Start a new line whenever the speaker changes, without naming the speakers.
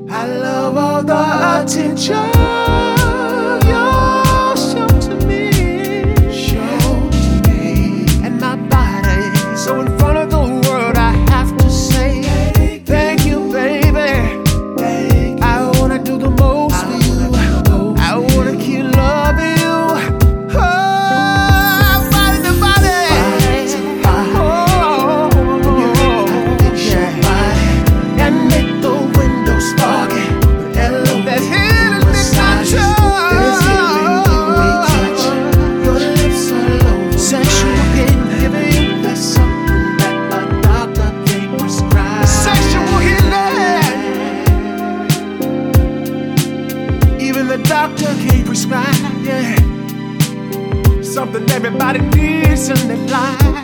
I love all the attention you show to me. And my body, so in front of the world I have to say thank you, baby. I wanna do the most for you. I wanna keep loving you. The doctor can't prescribe, yeah. Something everybody needs in their life.